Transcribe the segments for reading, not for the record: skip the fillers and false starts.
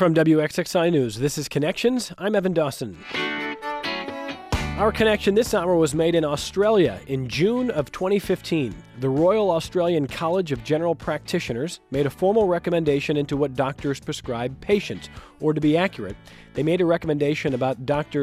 From WXXI News, this is Connections. I'm Evan Dawson. Our connection this hour was made in Australia in June of 2015. The Royal Australian College of General Practitioners made a formal recommendation into what doctors prescribe patients. Or to be accurate, they made a recommendation about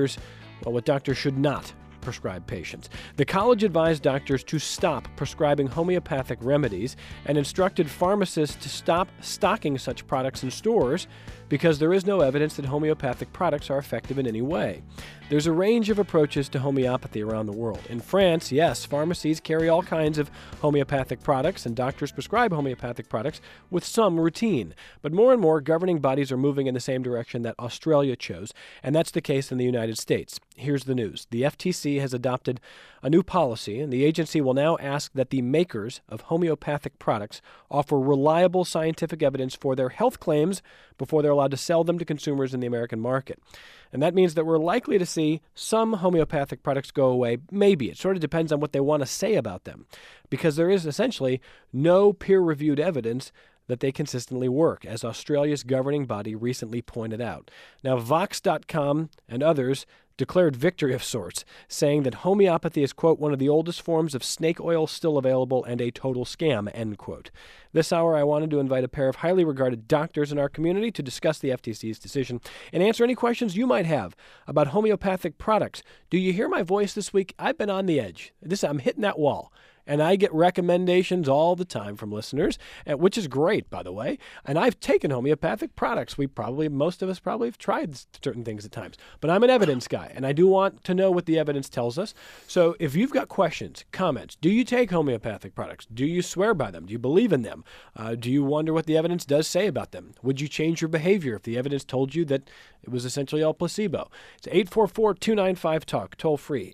what doctors should not prescribe patients. The college advised doctors to stop prescribing homeopathic remedies and instructed pharmacists to stop stocking such products in stores because there is no evidence that homeopathic products are effective in any way. There's a range of approaches to homeopathy around the world. In France, yes, pharmacies carry all kinds of homeopathic products and doctors prescribe homeopathic products with some routine. But more and more governing bodies are moving in the same direction that Australia chose, and that's the case in the United States. Here's the news. The FTC has adopted a new policy, and the agency will now ask that the makers of homeopathic products offer reliable scientific evidence for their health claims before they're allowed to sell them to consumers in the American market. And that means that we're likely to see some homeopathic products go away. Maybe. It sort of depends on what they want to say about them, because there is essentially no peer-reviewed evidence that they consistently work, as Australia's governing body recently pointed out. Now, Vox.com and others declared victory of sorts, saying that homeopathy is, quote, one of the oldest forms of snake oil still available and a total scam, end quote. This hour, I wanted to invite a pair of highly regarded doctors in our community to discuss the FTC's decision and answer any questions you might have about homeopathic products. Do you hear my voice this week? I've been on the edge. I'm hitting that wall. And I get recommendations all the time from listeners, which is great, by the way. And I've taken homeopathic products. Most of us probably have tried certain things at times. But I'm an evidence guy, and I do want to know what the evidence tells us. So if you've got questions, comments, do you take homeopathic products? Do you swear by them? Do you believe in them? Do you wonder what the evidence does say about them? Would you change your behavior if the evidence told you that it was essentially all placebo? It's 844-295-TALK, toll free,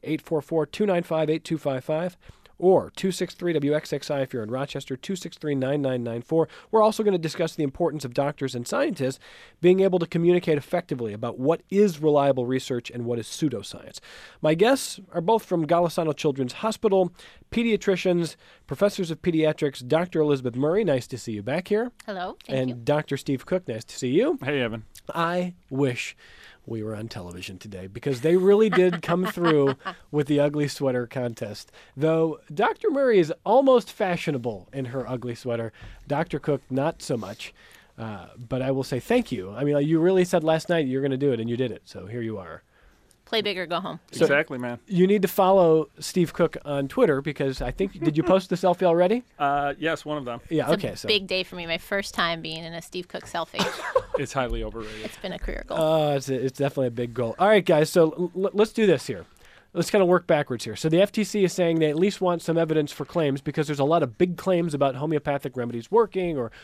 844-295-8255. Or 263-WXXI if you're in Rochester, 263-9994. We're also going to discuss the importance of doctors and scientists being able to communicate effectively about what is reliable research and what is pseudoscience. My guests are both from Golisano Children's Hospital, pediatricians, professors of pediatrics, Dr. Elizabeth Murray, nice to see you back here. Hello, thank you. And Dr. Steve Cook, nice to see you. Hey, Evan. I wish we were on television today because they really did come through with the ugly sweater contest. Though Dr. Murray is almost fashionable in her ugly sweater. Dr. Cook, not so much. But I will say thank you. I mean, you really said last night you're going to do it, and you did it. So here you are. Play big or go home. So exactly, man. You need to follow Steve Cook on Twitter because I think, did you post the selfie already? Yes, one of them. Yeah, It's okay. a big day for me. My first time being in a Steve Cook selfie. It's highly overrated. It's been a career goal. It's definitely a big goal. All right, guys, so let's do this here. Let's kind of work backwards here. So the FTC is saying they at least want some evidence for claims because there's a lot of big claims about homeopathic remedies working or,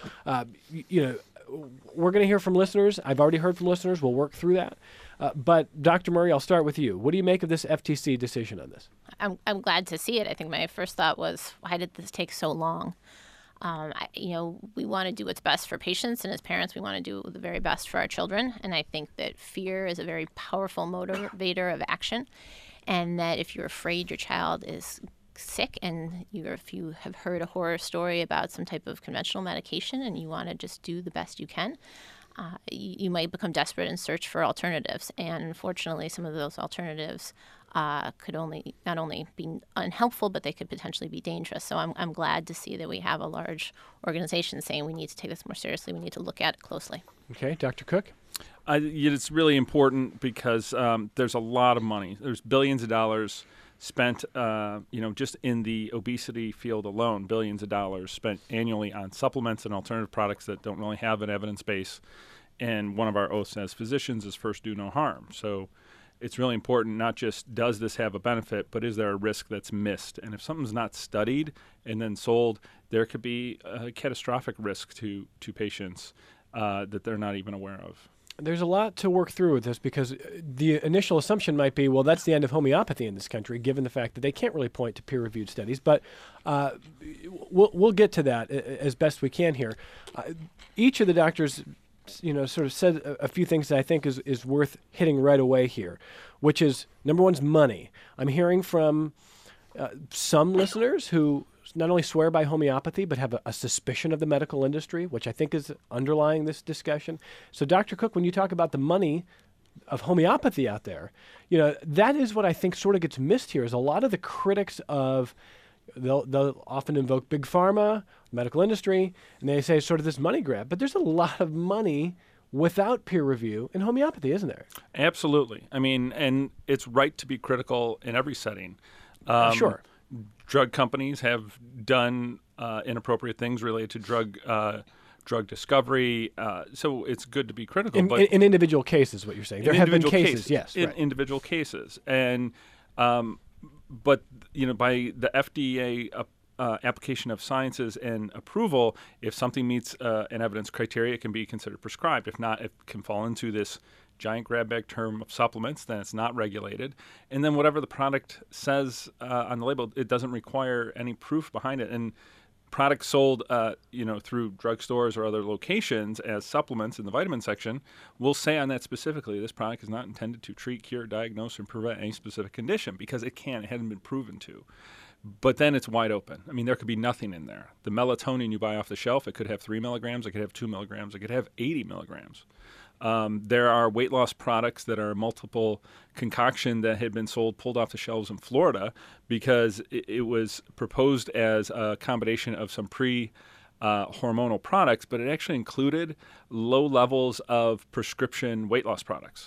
we're going to hear from listeners. I've already heard from listeners. We'll work through that. But Dr. Murray, I'll start with you. What do you make of this FTC decision on this? I'm glad to see it. I think my first thought was, why did this take so long? We want to do what's best for patients, and as parents, we want to do the very best for our children. And I think that fear is a very powerful motivator of action, and that if you're afraid your child is sick and if you have heard a horror story about some type of conventional medication and you want to just do the best you can, you might become desperate and search for alternatives. And unfortunately, some of those alternatives could not only be unhelpful, but they could potentially be dangerous. So I'm glad to see that we have a large organization saying we need to take this more seriously. We need to look at it closely. Okay, Dr. Cook? It's really important because there's a lot of money. There's billions of dollars spent, just in the obesity field alone, billions of dollars spent annually on supplements and alternative products that don't really have an evidence base. And one of our oaths as physicians is first do no harm. So it's really important, not just does this have a benefit, but is there a risk that's missed? And if something's not studied and then sold, there could be a catastrophic risk to patients that they're not even aware of. There's a lot to work through with this because the initial assumption might be, well, that's the end of homeopathy in this country, given the fact that they can't really point to peer-reviewed studies. But we'll get to that as best we can here. Each of the doctors, sort of said a few things that I think is worth hitting right away here, which is, number one is money. I'm hearing from some listeners who not only swear by homeopathy, but have a suspicion of the medical industry, which I think is underlying this discussion. So, Dr. Cook, when you talk about the money of homeopathy out there, that is what I think sort of gets missed here, is a lot of the critics of, they'll often invoke big pharma, medical industry, and they say sort of this money grab. But there's a lot of money without peer review in homeopathy, isn't there? Absolutely. I mean, and it's right to be critical in every setting. Sure. Drug companies have done inappropriate things related to drug discovery, so it's good to be critical. But in individual cases, what you're saying, there have been cases, yes, in right. individual cases, and but by the FDA application of sciences and approval, if something meets an evidence criteria, it can be considered prescribed. If not, it can fall into this giant grab bag term of supplements, then it's not regulated. And then whatever the product says on the label, it doesn't require any proof behind it. And products sold through drugstores or other locations as supplements in the vitamin section will say on that specifically, this product is not intended to treat, cure, diagnose, or prevent any specific condition, because it hadn't been proven to. But then it's wide open. I mean, there could be nothing in there. The melatonin you buy off the shelf, it could have 3 milligrams, it could have 2 milligrams, it could have 80 milligrams. There are weight loss products that are multiple concoction that had been pulled off the shelves in Florida because it was proposed as a combination of some hormonal products, but it actually included low levels of prescription weight loss products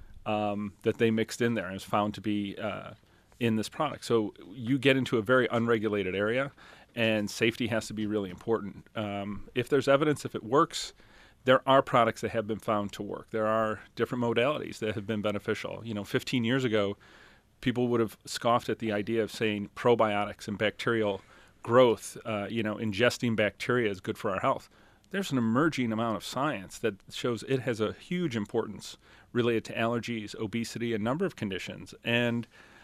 that they mixed in there, and it was found to be in this product. So you get into a very unregulated area, and safety has to be really important. If there's evidence, if it works, there are products that have been found to work. There are different modalities that have been beneficial. 15 years ago, people would have scoffed at the idea of saying probiotics and bacterial growth, ingesting bacteria is good for our health. There's an emerging amount of science that shows it has a huge importance related to allergies, obesity, a number of conditions. And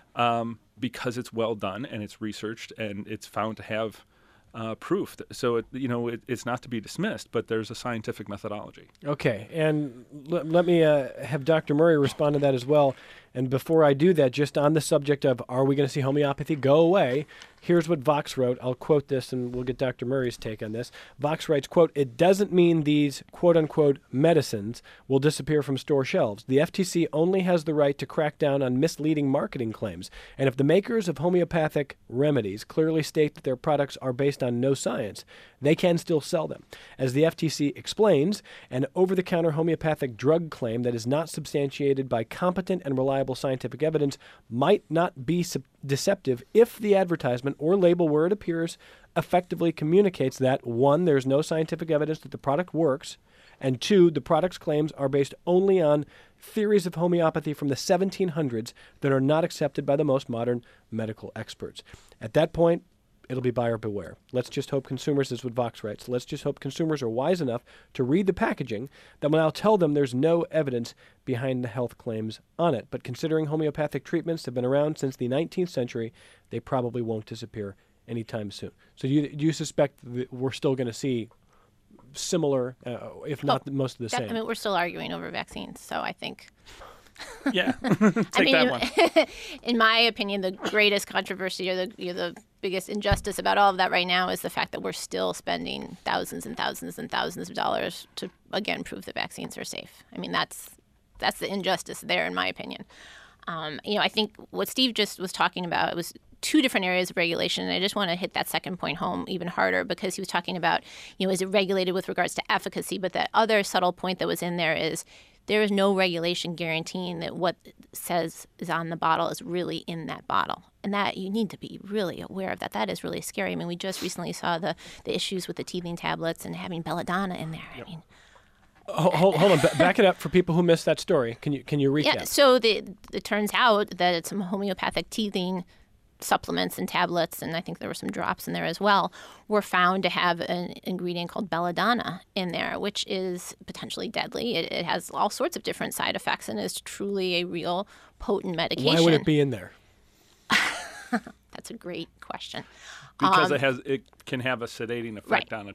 because it's well done and it's researched and it's found to have proof. So, it's not to be dismissed, but there's a scientific methodology. Okay, and let me have Dr. Murray respond to that as well. And before I do that, just on the subject of are we going to see homeopathy go away, here's what Vox wrote. I'll quote this, and we'll get Dr. Murray's take on this. Vox writes, quote, "It doesn't mean these, quote-unquote, medicines will disappear from store shelves. The FTC only has the right to crack down on misleading marketing claims. And if the makers of homeopathic remedies clearly state that their products are based on no science, they can still sell them. As the FTC explains, an over-the-counter homeopathic drug claim that is not substantiated by competent and reliable scientific evidence might not be deceptive if the advertisement or label where it appears effectively communicates that, 1, there's no scientific evidence that the product works, and 2, the product's claims are based only on theories of homeopathy from the 1700s that are not accepted by the most modern medical experts. At that point, it'll be buyer beware. Let's just hope consumers, this is what Vox writes, let's just hope consumers are wise enough to read the packaging that will now tell them there's no evidence behind the health claims on it. But considering homeopathic treatments have been around since the 19th century, they probably won't disappear anytime soon." So do you suspect that we're still going to see similar, if not most of the same? I mean, we're still arguing over vaccines, so I think... Yeah, that one. In my opinion, the greatest controversy or the biggest injustice about all of that right now is the fact that we're still spending thousands and thousands and thousands of dollars to, again, prove that vaccines are safe. I mean, that's the injustice there, in my opinion. I think what Steve just was talking about, it was two different areas of regulation, and I just want to hit that second point home even harder, because he was talking about, is it regulated with regards to efficacy? But that other subtle point that was in there is there is no regulation guaranteeing that what says is on the bottle is really in that bottle. And that you need to be really aware of that. That is really scary. I mean, we just recently saw the issues with the teething tablets and having belladonna in there. Yep. I mean, hold on, back it up for people who missed that story. Can you recap? Yeah, so it turns out that some homeopathic teething supplements and tablets, and I think there were some drops in there as well, were found to have an ingredient called belladonna in there, which is potentially deadly. It has all sorts of different side effects and is truly a real potent medication. Why would it be in there? That's a great question. Because it can have a sedating effect on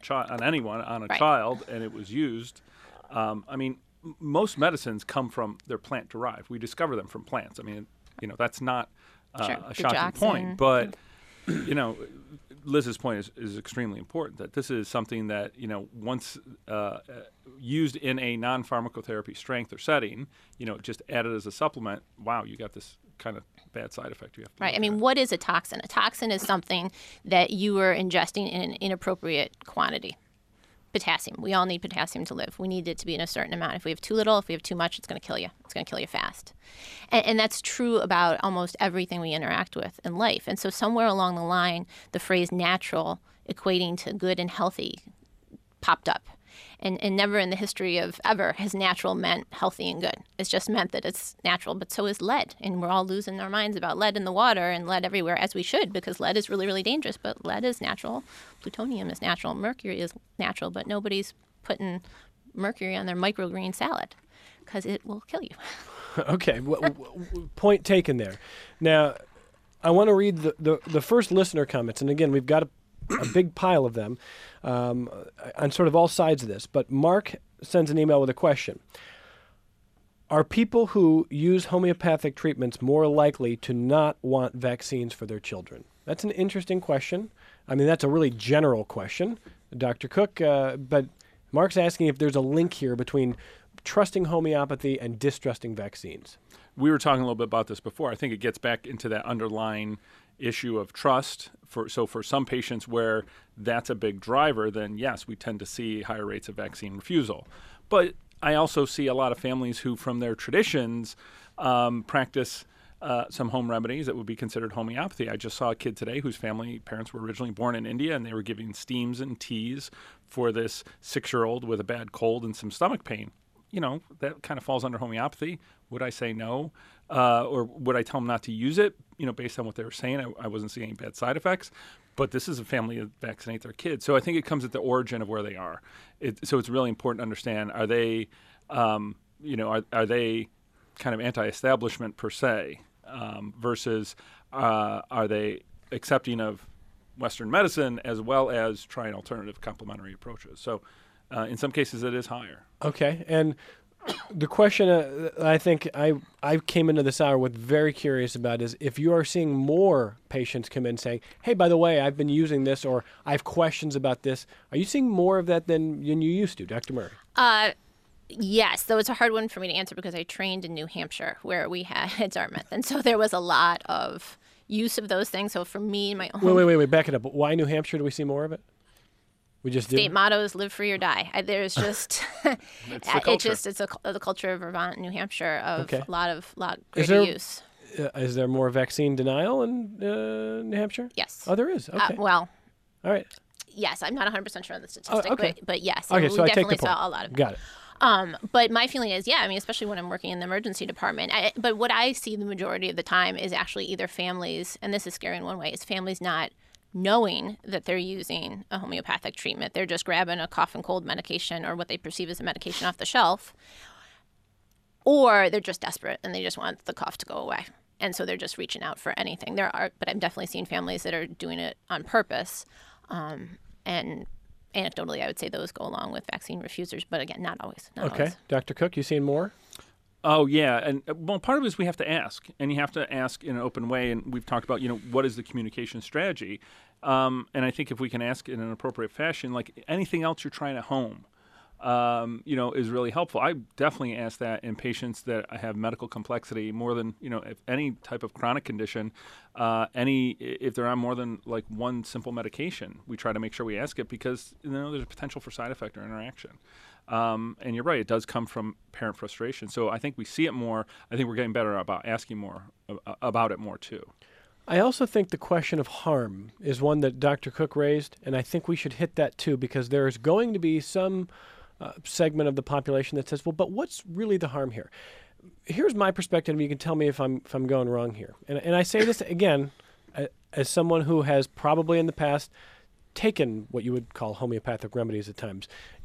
a child, and it was used. Most medicines come from, they're plant derived. We discover them from plants. I mean, that's not a shocking point, but Liz's point is extremely important, that this is something that, once used in a non-pharmacotherapy strength or setting, just added as a supplement, wow, you got this kind of bad side effect you have to Right. I mean, what is a toxin? A toxin is something that you are ingesting in an inappropriate quantity. Potassium. We all need potassium to live. We need it to be in a certain amount. If we have too little, if we have too much, it's going to kill you. It's going to kill you fast. And that's true about almost everything we interact with in life. And so somewhere along the line, the phrase natural equating to good and healthy popped up. And never in the history of ever has natural meant healthy and good. It's just meant that it's natural, but so is lead. And we're all losing our minds about lead in the water and lead everywhere, as we should, because lead is really, really dangerous. But lead is natural. Plutonium is natural. Mercury is natural. But nobody's putting mercury on their microgreen salad because it will kill you. Okay. Point taken there. Now, I want to read the first listener comments. And again, we've got a big pile of them on sort of all sides of this. But Mark sends an email with a question. Are people who use homeopathic treatments more likely to not want vaccines for their children? That's an interesting question. I mean, that's a really general question, Dr. Cook. But Mark's asking if there's a link here between trusting homeopathy and distrusting vaccines. We were talking a little bit about this before. I think it gets back into that underlying issue of trust. So for some patients where that's a big driver, then yes, we tend to see higher rates of vaccine refusal. But I also see a lot of families who, from their traditions, practice some home remedies that would be considered homeopathy. I just saw a kid today whose parents were originally born in India, and they were giving steams and teas for this 6-year-old with a bad cold and some stomach pain. That kind of falls under homeopathy. Would I say no? Or would I tell them not to use it, based on what they were saying? I wasn't seeing any bad side effects. But this is a family that vaccinate their kids. So I think it comes at the origin of where they are. So it's really important to understand, are they, are they kind of anti-establishment per se, versus are they accepting of Western medicine as well as trying alternative complementary approaches? So in some cases, it is higher. Okay. And the question I think I came into this hour with very curious about is if you are seeing more patients come in saying, hey, by the way, I've been using this, or I have questions about this. Are you seeing more of that than you used to, Dr. Murray? Yes, though it's a hard one for me to answer because I trained in New Hampshire where we had Dartmouth. And so there was a lot of use of those things. So for me, my own... Wait, back it up. Why New Hampshire do we see more of it? We just State do? motto is live free or die. There's just it's the culture of Vermont and New Hampshire of a lot greater use. Is there more vaccine denial in New Hampshire? Yes. Oh, there is. Okay. Well. All right. Yes, I'm not 100% sure on the statistic, okay. but yes, okay, we so definitely saw a lot of it. Got it. But my feeling is, especially when I'm working in the emergency department. But what I see the majority of the time is actually either families, and this is scary in one way, is families not knowing that they're using a homeopathic treatment. They're just grabbing a cough and cold medication or what they perceive as a medication off the shelf, or they're just desperate and they just want the cough to go away. And so they're just reaching out for anything. But I'm definitely seeing families that are doing it on purpose. And anecdotally, I would say those go along with vaccine refusers, but again, not always. Okay. Dr. Cook, you seeing more? Oh, yeah. And part of it is we have to ask, and you have to ask in an open way. And we've talked about, what is the communication strategy? And I think if we can ask in an appropriate fashion, like anything else you're trying at home, is really helpful. I definitely ask that in patients that have medical complexity more than, if any type of chronic condition, if they're on more than like one simple medication, we try to make sure we ask it because, there's a potential for side effect or interaction. And you're right, it does come from parent frustration. So I think we see it more. I think we're getting better about asking more about it more too. I also think the question of harm is one that Dr. Cook raised, and I think we should hit that too because there is going to be some segment of the population that says, well, but what's really the harm here? Here's my perspective, and you can tell me if I'm going wrong here. And I say this again as someone who has probably in the past taken what you would call homeopathic remedies at times,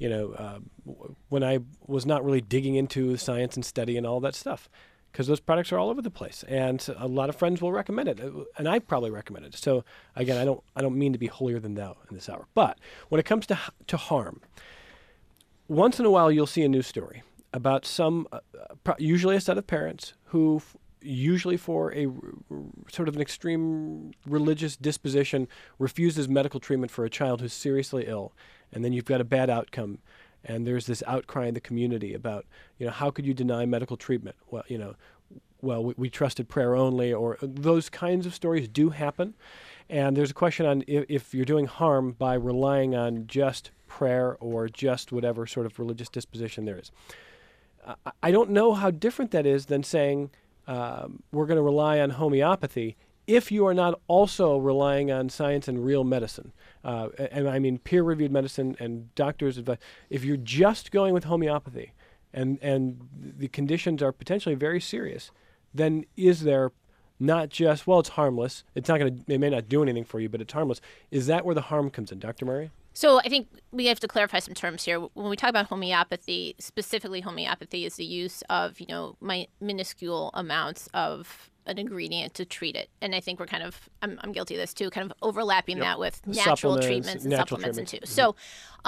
when I was not really digging into science and study and all that stuff, because those products are all over the place, and a lot of friends will recommend it, and I probably recommend it. So again, I don't mean to be holier than thou in this hour, but when it comes to harm, once in a while you'll see a news story about some, usually a set of parents who usually for a sort of an extreme religious disposition, refuses medical treatment for a child who's seriously ill, and then you've got a bad outcome, and there's this outcry in the community about, how could you deny medical treatment? Well, we trusted prayer only, or those kinds of stories do happen. And there's a question on if you're doing harm by relying on just prayer or just whatever sort of religious disposition there is. I don't know how different that is than saying we're going to rely on homeopathy if you are not also relying on science and real medicine. And I mean peer-reviewed medicine and doctors' advice. If you're just going with homeopathy and the conditions are potentially very serious, then is there not just, well, it's harmless. It may not do anything for you, but it's harmless. Is that where the harm comes in, Dr. Murray? So I think we have to clarify some terms here. When we talk about homeopathy, specifically homeopathy is the use of, minuscule amounts of an ingredient to treat it. And I think we're I'm guilty of this too, kind of overlapping that with natural treatments and supplements too. Mm-hmm. So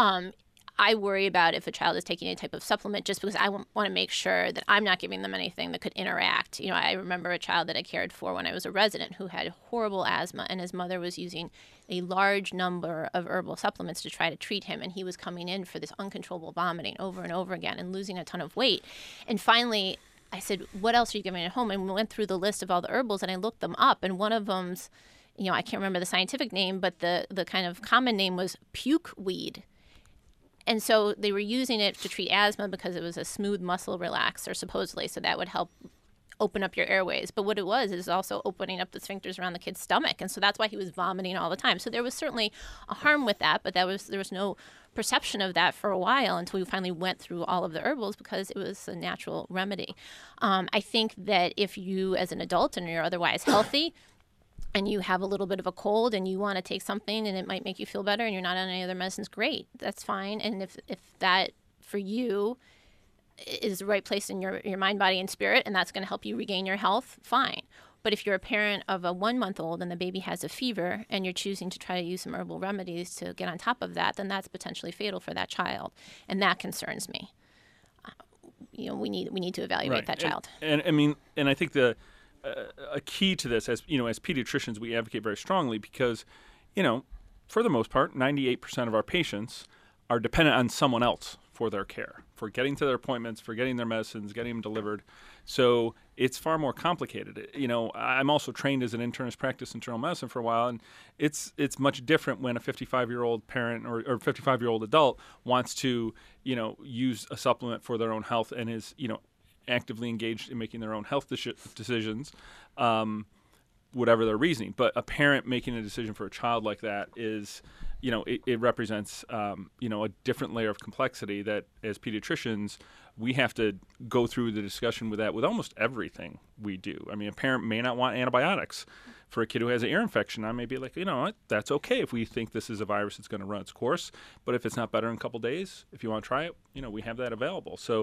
I worry about if a child is taking any type of supplement just because I want to make sure that I'm not giving them anything that could interact. I remember a child that I cared for when I was a resident who had horrible asthma, and his mother was using a large number of herbal supplements to try to treat him, and he was coming in for this uncontrollable vomiting over and over again and losing a ton of weight. And finally, I said, what else are you giving at home? And we went through the list of all the herbals, and I looked them up, and one of them's, I can't remember the scientific name, but the kind of common name was puke weed. And so they were using it to treat asthma because it was a smooth muscle relaxer, supposedly, so that would help open up your airways. But what it was is also opening up the sphincters around the kid's stomach. And so that's why he was vomiting all the time. So there was certainly a harm with that, but there was no perception of that for a while until we finally went through all of the herbals because it was a natural remedy. I think that if you, as an adult, and you're otherwise healthy, and you have a little bit of a cold and you want to take something and it might make you feel better and you're not on any other medicines, great. That's fine. And if that, for you, is the right place in your mind, body, and spirit, and that's going to help you regain your health, fine. But if you're a parent of a 1-month-old and the baby has a fever and you're choosing to try to use some herbal remedies to get on top of that, then that's potentially fatal for that child. And that concerns me. We need to evaluate that child. And I think a key to this, as pediatricians, we advocate very strongly because, for the most part, 98% of our patients are dependent on someone else for their care, for getting to their appointments, for getting their medicines, getting them delivered. So it's far more complicated. I'm also trained as an internist practice internal medicine for a while, and it's much different when a 55-year-old parent or 55-year-old adult wants to, use a supplement for their own health and is, actively engaged in making their own health decisions, whatever their reasoning. But a parent making a decision for a child like that is, it represents, a different layer of complexity that as pediatricians, we have to go through the discussion with that with almost everything we do. I mean, a parent may not want antibiotics for a kid who has an ear infection. I may be like, that's okay if we think this is a virus that's going to run its course. But if it's not better in a couple days, if you want to try it, we have that available. So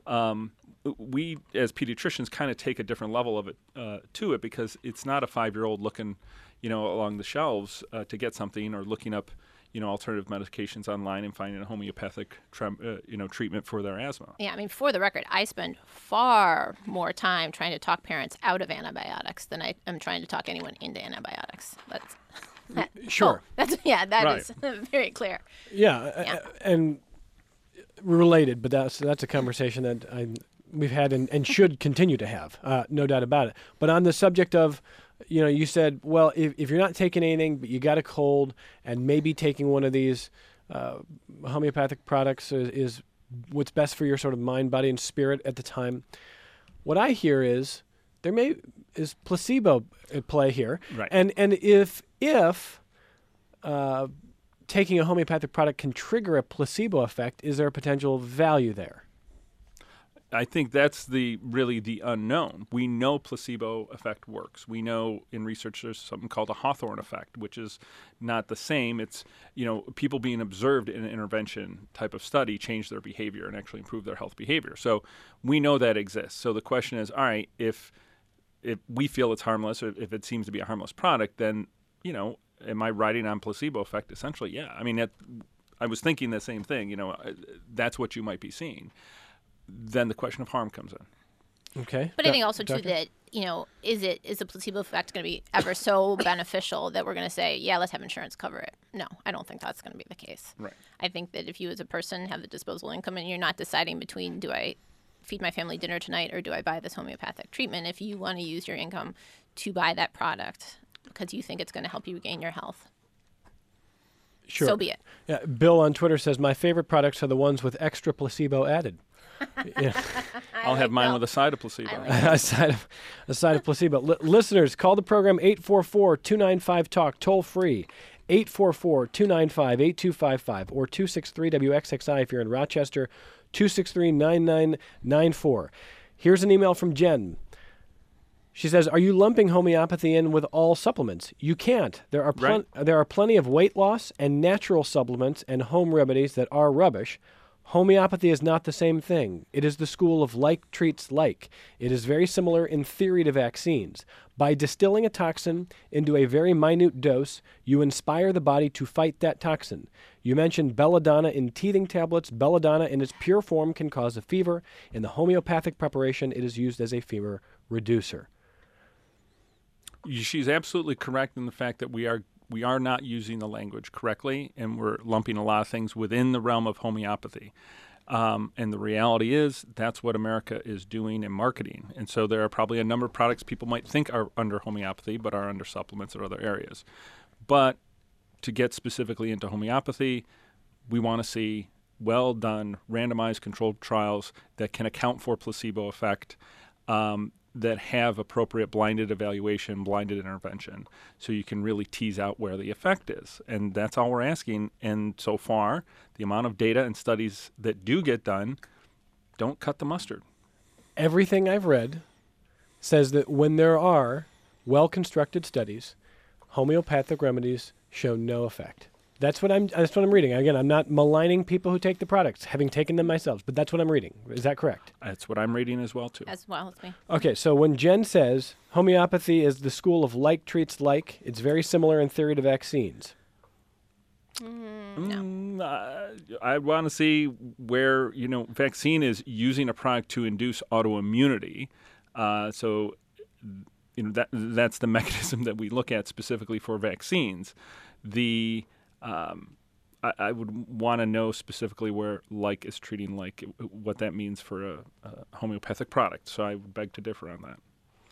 we as pediatricians kind of take a different level of it to it because it's not a 5-year-old looking, along the shelves to get something or looking up, alternative medications online and finding a homeopathic, treatment for their asthma. Yeah, I mean, for the record, I spend far more time trying to talk parents out of antibiotics than I am trying to talk anyone into antibiotics. Sure. That right. Is very clear. Yeah. And related, but that's a conversation that we've had and should continue to have, no doubt about it. But on the subject of, you said, well, if you're not taking anything, but you got a cold, and maybe taking one of these homeopathic products is what's best for your sort of mind, body, and spirit at the time. What I hear is is placebo at play here, right? And if taking a homeopathic product can trigger a placebo effect, is there a potential value there? I think that's really the unknown. We know placebo effect works. We know in research there's something called a Hawthorne effect, which is not the same. It's, people being observed in an intervention type of study change their behavior and actually improve their health behavior. So we know that exists. So the question is, all right, if we feel it's harmless, or if it seems to be a harmless product, then, am I riding on placebo effect? Essentially, yeah. I mean, I was thinking the same thing. That's what you might be seeing. Then the question of harm comes in. Okay. But I think also, too, Doctor? that, is the placebo effect going to be ever so beneficial that we're going to say, yeah, let's have insurance cover it? No, I don't think that's going to be the case. Right. I think that if you as a person have the disposable income and you're not deciding between, do I feed my family dinner tonight or do I buy this homeopathic treatment, if you want to use your income to buy that product because you think it's going to help you regain your health, Sure. so be it. Yeah, Bill on Twitter says, my favorite products are the ones with extra placebo added. Yeah. I'll have mine with a side of placebo. a side of placebo. Listeners, call the program 844-295-TALK, toll free, 844-295-8255, or 263-WXXI if you're in Rochester, 263-9994. Here's an email from Jen. She says, are you lumping homeopathy in with all supplements? You can't. There are plenty of weight loss and natural supplements and home remedies that are rubbish. Homeopathy is not the same thing. It is the school of like treats like. It is very similar in theory to vaccines. By distilling a toxin into a very minute dose, you inspire the body to fight that toxin. You mentioned belladonna in teething tablets. Belladonna in its pure form can cause a fever. In the homeopathic preparation, it is used as a fever reducer. She's absolutely correct in the fact that we are not using the language correctly, and we're lumping a lot of things within the realm of homeopathy. And the reality is that's what America is doing and marketing. And so there are probably a number of products people might think are under homeopathy but are under supplements or other areas. But to get specifically into homeopathy, we want to see well-done randomized controlled trials that can account for placebo effect, that have appropriate blinded evaluation, blinded intervention, so you can really tease out where the effect is. And that's all we're asking. And so far, the amount of data and studies that do get done don't cut the mustard. Everything I've read says that when there are well-constructed studies, homeopathic remedies show no effect. That's what I'm reading. Again, I'm not maligning people who take the products, having taken them myself, but that's what I'm reading. Is that correct? That's what I'm reading as well, too. As well as me. Okay, so when Jen says homeopathy is the school of like treats like, it's very similar in theory to vaccines. No. I want to see where, vaccine is using a product to induce autoimmunity. So that's the mechanism that we look at specifically for vaccines. I would want to know specifically where like is treating like, what that means for a homeopathic product. So I would beg to differ on that.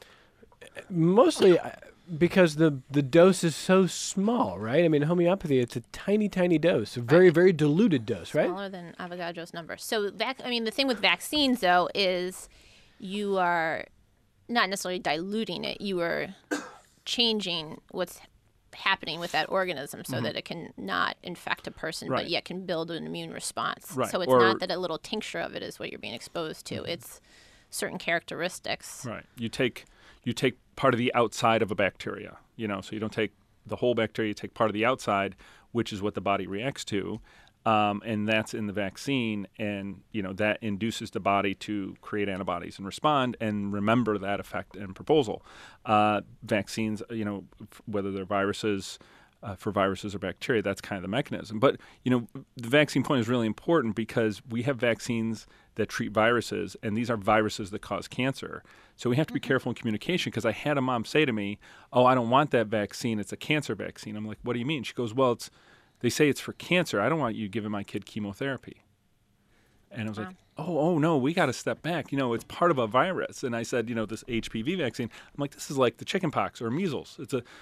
Mostly because the dose is so small, right? I mean, homeopathy, it's a tiny, tiny dose, a very, very diluted dose, right? Smaller than Avogadro's number. So the thing with vaccines, though, is you are not necessarily diluting it. You are changing what's happening with that organism so that it can not infect a person, but yet can build an immune response. Right. So it's not that a little tincture of it is what you're being exposed to. It's certain characteristics. Right. You take part of the outside of a bacteria, so you don't take the whole bacteria, you take part of the outside, which is what the body reacts to. And that's in the vaccine, and that induces the body to create antibodies and respond and remember that effect and proposal. Vaccines, whether they're viruses, for viruses or bacteria, that's kind of the mechanism. But the vaccine point is really important because we have vaccines that treat viruses, and these are viruses that cause cancer. So we have to be careful in communication, because I had a mom say to me, "Oh, I don't want that vaccine. It's a cancer vaccine." I'm like, "What do you mean?" She goes, "Well, they say it's for cancer. I don't want you giving my kid chemotherapy." And I was like, oh, no, we got to step back. It's part of a virus. And I said, this HPV vaccine, I'm like, this is like the chicken pox or measles. It's a,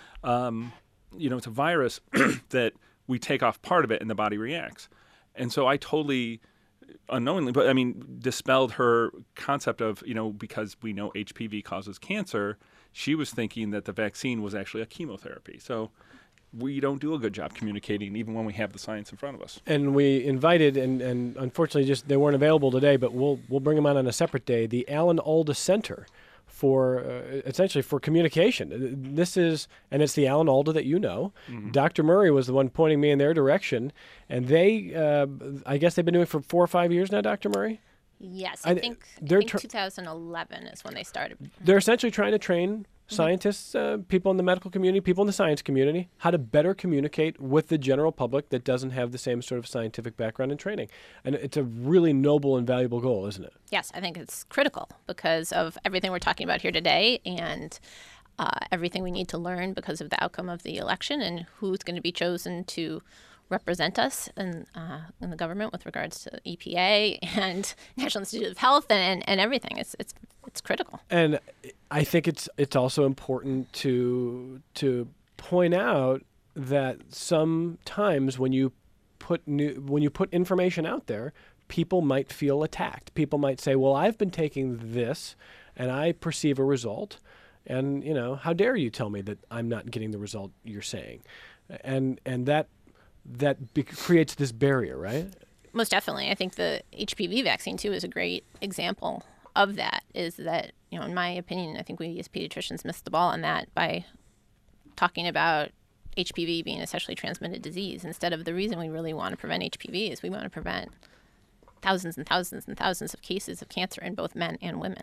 it's a virus that we take off part of it and the body reacts. And so I totally unknowingly, but dispelled her concept of, because we know HPV causes cancer, she was thinking that the vaccine was actually a chemotherapy. So we don't do a good job communicating even when we have the science in front of us. And we invited, and unfortunately just they weren't available today, but we'll bring them on a separate day, the Alan Alda Center for essentially for communication. This is, and it's the Alan Alda that you know. Mm-hmm. Dr. Murray was the one pointing me in their direction, and they, I guess they've been doing it for 4 or 5 years now, Dr. Murray? Yes, I think 2011 is when they started. They're essentially trying to train scientists, people in the medical community, people in the science community, how to better communicate with the general public that doesn't have the same sort of scientific background and training. And it's a really noble and valuable goal, isn't it? Yes, I think it's critical because of everything we're talking about here today and everything we need to learn because of the outcome of the election and who's going to be chosen to represent us in the government with regards to EPA and National Institute of Health and everything. It's critical. And I think it's also important to point out that sometimes when you put information out there, people might feel attacked. People might say, "Well, I've been taking this, and I perceive a result, and how dare you tell me that I'm not getting the result you're saying?" And that creates this barrier, right? Most definitely. I think the HPV vaccine too is a great example of that. Is that in my opinion, I think we as pediatricians missed the ball on that by talking about HPV being a sexually transmitted disease instead of the reason we really want to prevent HPV is we want to prevent thousands and thousands and thousands of cases of cancer in both men and women.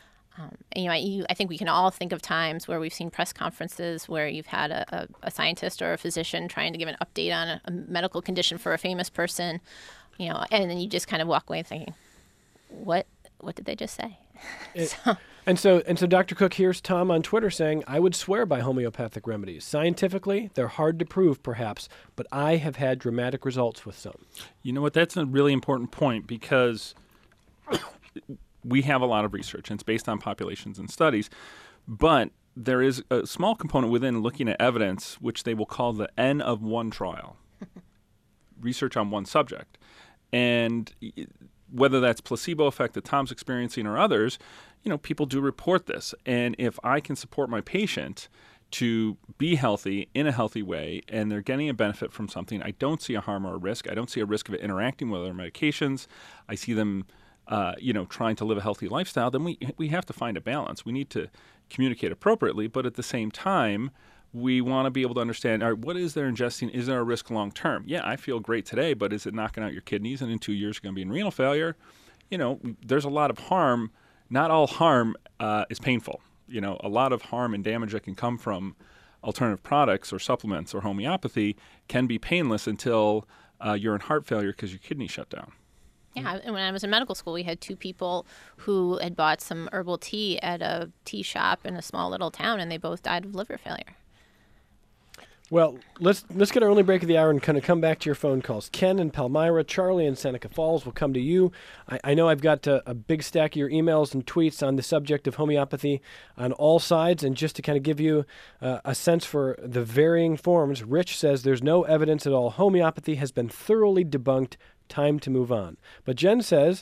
I think we can all think of times where we've seen press conferences where you've had a scientist or a physician trying to give an update on a medical condition for a famous person, and then you just kind of walk away thinking, what did they just say? And so, Dr. Cook, here's Tom on Twitter saying, "I would swear by homeopathic remedies. Scientifically, they're hard to prove, perhaps, but I have had dramatic results with some." You know what? That's a really important point because we have a lot of research, and it's based on populations and studies, but there is a small component within looking at evidence, which they will call the N of one trial, research on one subject. And whether that's placebo effect that Tom's experiencing or others, people do report this. And if I can support my patient to be healthy in a healthy way and they're getting a benefit from something, I don't see a harm or a risk. I don't see a risk of it interacting with other medications. I see them trying to live a healthy lifestyle, then we have to find a balance. We need to communicate appropriately, but at the same time, we want to be able to understand, all right, what is there ingesting? Is there a risk long term? Yeah, I feel great today, but is it knocking out your kidneys and in 2 years you're going to be in renal failure? There's a lot of harm. Not all harm is painful. A lot of harm and damage that can come from alternative products or supplements or homeopathy can be painless until you're in heart failure because your kidneys shut down. Yeah, and when I was in medical school, we had two people who had bought some herbal tea at a tea shop in a small little town, and they both died of liver failure. Well, let's get our only break of the hour and kind of come back to your phone calls. Ken in Palmyra, Charlie in Seneca Falls will come to you. I know I've got a big stack of your emails and tweets on the subject of homeopathy on all sides, and just to kind of give you a sense for the varying forms, Rich says there's no evidence at all. Homeopathy has been thoroughly debunked. Time to move on. But Jen says,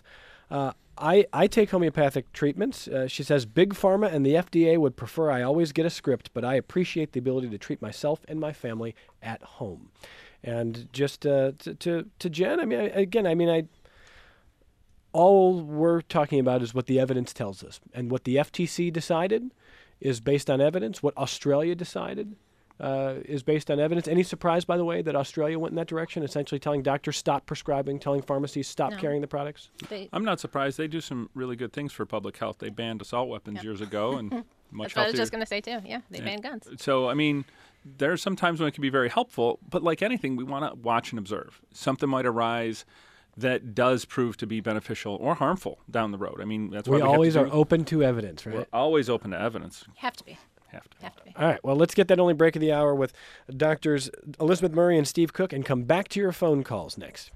I take homeopathic treatments. She says, Big Pharma and the FDA would prefer I always get a script, but I appreciate the ability to treat myself and my family at home. And just to Jen, all we're talking about is what the evidence tells us. And what the FTC decided is based on evidence. What Australia decided is based on evidence. Any surprise, by the way, that Australia went in that direction, essentially telling doctors stop prescribing, telling pharmacies stop carrying the products? I'm not surprised. They do some really good things for public health. They banned assault weapons years ago, and much That's what I was healthier. just going to say, too. Yeah, they banned guns. So, there are some times when it can be very helpful, but like anything, we want to watch and observe. Something might arise that does prove to be beneficial or harmful down the road. That's why we always are open to evidence, right? We're always open to evidence. You have to be. Have to be. All right. Well, let's get that only break of the hour with Doctors Elizabeth Murray and Steve Cook and come back to your phone calls next.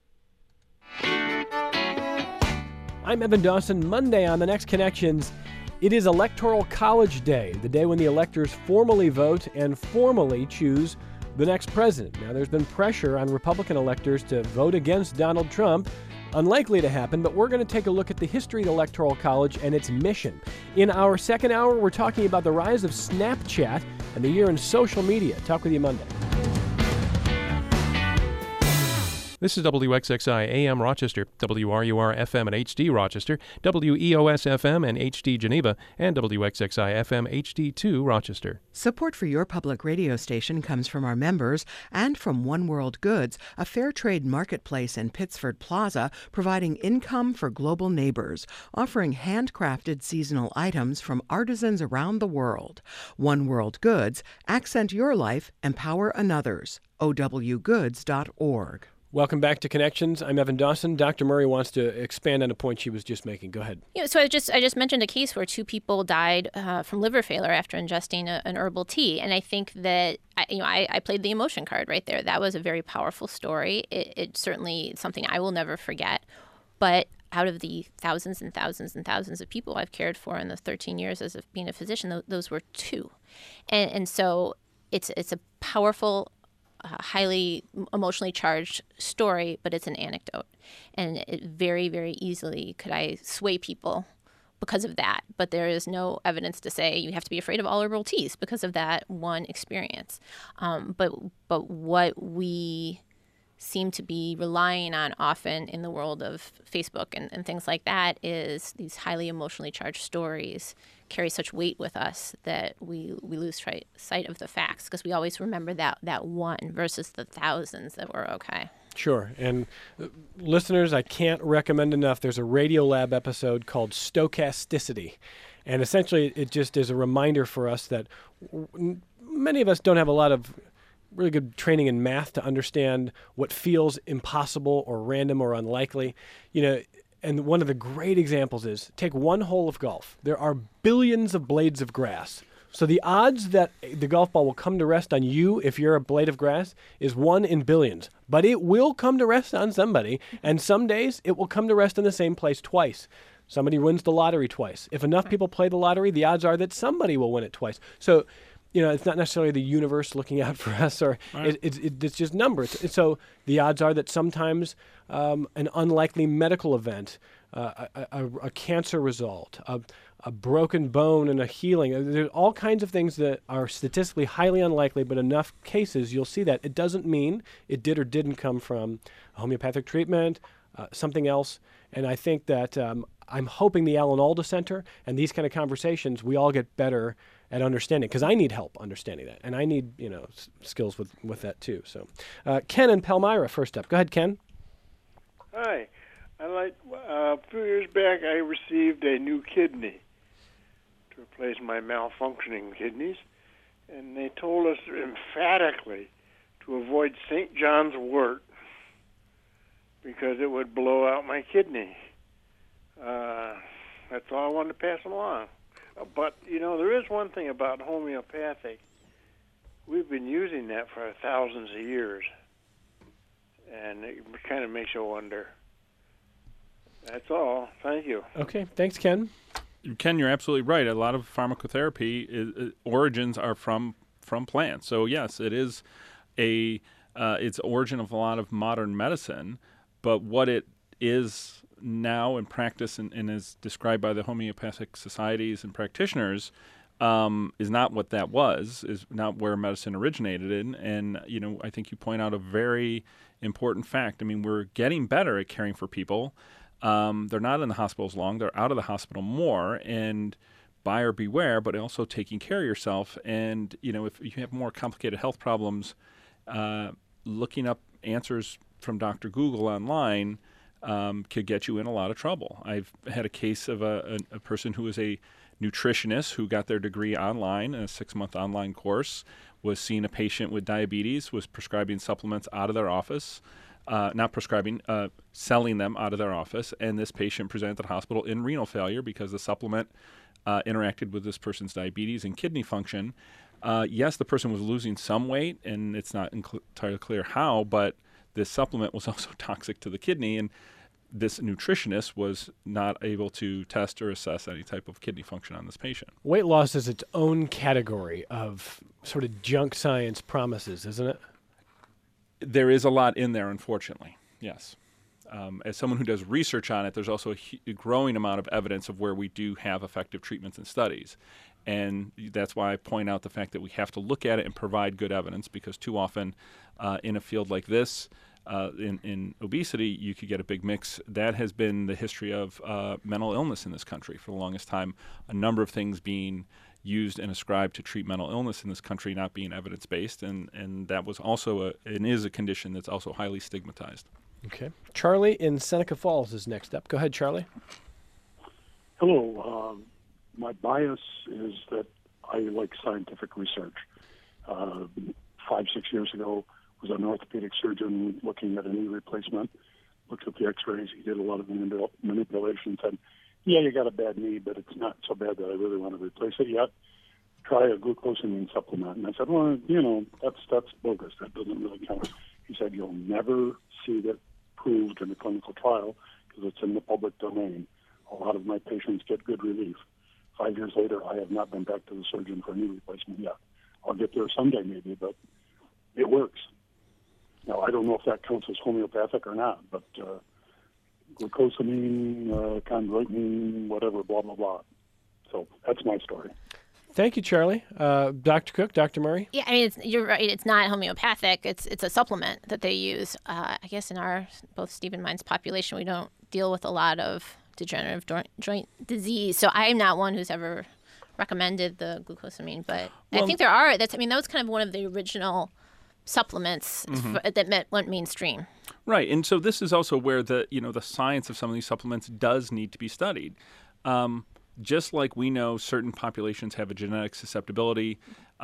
I'm Evan Dawson. Monday on The Next Connections, it is Electoral College Day, the day when the electors formally vote and formally choose the next president. Now, there's been pressure on Republican electors to vote against Donald Trump. Unlikely to happen, but we're going to take a look at the history of the Electoral College and its mission. In our second hour, we're talking about the rise of Snapchat and the year in social media. Talk with you Monday. This is WXXI AM Rochester, WRUR FM and HD Rochester, WEOS FM and HD Geneva, and WXXI FM HD2 Rochester. Support for your public radio station comes from our members and from One World Goods, a fair trade marketplace in Pittsford Plaza, providing income for global neighbors, offering handcrafted seasonal items from artisans around the world. One World Goods, accent your life, empower another's. OWGoods.org. Welcome back to Connections. I'm Evan Dawson. Dr. Murray wants to expand on a point she was just making. Go ahead. So I just mentioned a case where 2 people died from liver failure after ingesting an herbal tea, and I think that I played the emotion card right there. That was a very powerful story. It certainly something I will never forget. But out of the thousands and thousands and thousands of people I've cared for in the 13 years as being a physician, those were 2, and so it's a powerful, highly emotionally charged story, but it's an anecdote. And it very, very easily could I sway people because of that. But there is no evidence to say you have to be afraid of all herbal teas because of that one experience. But what we seem to be relying on often in the world of Facebook and things like that is these highly emotionally charged stories carry such weight with us that we lose sight of the facts because we always remember that one versus the thousands that were okay. Sure. And listeners, I can't recommend enough. There's a Radiolab episode called Stochasticity. And essentially, it just is a reminder for us that many of us don't have a lot of really good training in math to understand what feels impossible or random or unlikely. And one of the great examples is take one hole of golf. There are billions of blades of grass. So the odds that the golf ball will come to rest on you if you're a blade of grass is 1 in billions. But it will come to rest on somebody, and some days it will come to rest in the same place twice. Somebody wins the lottery twice. If enough people play the lottery, the odds are that somebody will win it twice. So it's not necessarily the universe looking out for us, or right. It's just numbers. So the odds are that sometimes an unlikely medical event, a cancer result, a broken bone and a healing, there's all kinds of things that are statistically highly unlikely, but enough cases you'll see that. It doesn't mean it did or didn't come from a homeopathic treatment, something else. And I think that I'm hoping the Alan Alda Center and these kind of conversations, we all get better at understanding, because I need help understanding that, and I need skills with that too. So, Ken and Palmyra first up. Go ahead, Ken. Hi, a few years back I received a new kidney to replace my malfunctioning kidneys, and they told us emphatically to avoid St. John's wort because it would blow out my kidney. That's all I wanted to pass along. But, there is one thing about homeopathic. We've been using that for thousands of years, and it kind of makes you wonder. That's all. Thank you. Okay. Thanks, Ken. Ken, you're absolutely right. A lot of pharmacotherapy origins are from plants. So, yes, it is it's origin of a lot of modern medicine, but what it is now in practice and is described by the homeopathic societies and practitioners is not what that was, is not where medicine originated in. And, I think you point out a very important fact. I mean, we're getting better at caring for people. They're not in the hospitals long. They're out of the hospital more. And buyer beware, but also taking care of yourself. And, if you have more complicated health problems, looking up answers from Dr. Google online could get you in a lot of trouble. I've had a case of a person who was a nutritionist who got their degree online, a 6-month online course, was seeing a patient with diabetes, was prescribing supplements out of their office, not prescribing, selling them out of their office, and this patient presented to the hospital in renal failure because the supplement interacted with this person's diabetes and kidney function. Yes, the person was losing some weight, and it's not entirely clear how, but this supplement was also toxic to the kidney, and this nutritionist was not able to test or assess any type of kidney function on this patient. Weight loss is its own category of sort of junk science promises, isn't it? There is a lot in there, unfortunately, yes. As someone who does research on it, there's also a growing amount of evidence of where we do have effective treatments and studies. And that's why I point out the fact that we have to look at it and provide good evidence, because too often in a field like this, in obesity, you could get a big mix. That has been the history of mental illness in this country for the longest time. A number of things being used and ascribed to treat mental illness in this country not being evidence-based, and that was also and is a condition that's also highly stigmatized. Okay. Charlie in Seneca Falls is next up. Go ahead, Charlie. Hello. My bias is that I like scientific research. 5-6 years ago, was an orthopedic surgeon looking at a knee replacement, looked at the x-rays, he did a lot of manipulation, said, yeah, you got a bad knee, but it's not so bad that I really want to replace it yet. Try a glucosamine supplement. And I said, well, that's bogus. That doesn't really count. He said, you'll never see that proved in a clinical trial because it's in the public domain. A lot of my patients get good relief. 5 years later, I have not been back to the surgeon for a knee replacement yet. I'll get there someday maybe, but it works. Now, I don't know if that counts as homeopathic or not, but glucosamine, chondroitin, whatever, blah, blah, blah. So that's my story. Thank you, Charlie. Dr. Cook, Dr. Murray? Yeah, I mean, you're right. It's not homeopathic. It's a supplement that they use. I guess in both Steve and mine's population, we don't deal with a lot of degenerative joint disease. So I'm not one who's ever recommended the glucosamine, but I think there are. That was kind of one of the original supplements that went mainstream. Right, and so this is also where the science of some of these supplements does need to be studied. Just like we know certain populations have a genetic susceptibility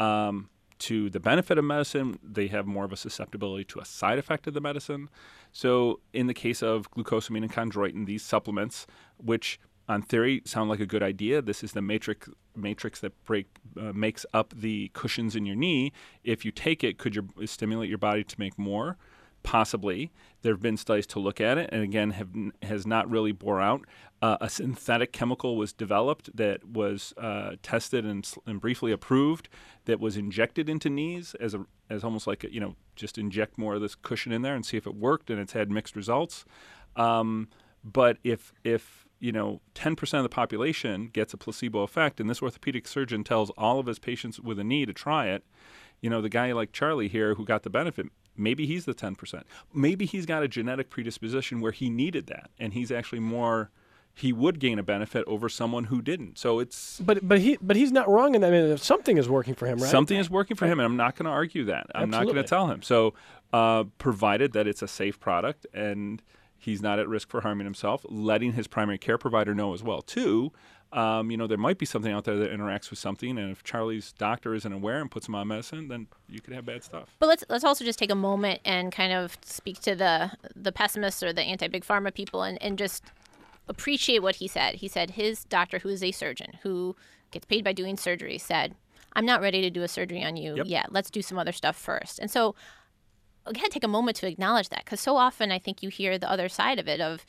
to the benefit of medicine, they have more of a susceptibility to a side effect of the medicine. So in the case of glucosamine and chondroitin, these supplements, which on theory sound like a good idea, this is the matrix that makes up the cushions in your knee. If you take it, could you stimulate your body to make more? Possibly. There have been studies to look at it, and again, has not really bore out. A synthetic chemical was developed that was tested and briefly approved that was injected into knees as almost like just inject more of this cushion in there and see if it worked, and it's had mixed results. But if 10% of the population gets a placebo effect, and this orthopedic surgeon tells all of his patients with a knee to try it, the guy like Charlie here who got the benefit, maybe he's the 10%. Maybe he's got a genetic predisposition where he needed that, and he's actually he would gain a benefit over someone who didn't. So it's but he's not wrong in that. I mean, something is working for him, right? Something is working for him, and I'm not going to argue that. I'm not going to tell him. So provided that it's a safe product and he's not at risk for harming himself, letting his primary care provider know as well too. There might be something out there that interacts with something, and if Charlie's doctor isn't aware and puts him on medicine, then you could have bad stuff. But let's also just take a moment and kind of speak to the pessimists or the anti-big pharma people and just appreciate what he said. He said his doctor, who is a surgeon, who gets paid by doing surgery, said, I'm not ready to do a surgery on you yet. Let's do some other stuff first. And so, again, take a moment to acknowledge that, because so often I think you hear the other side of it of,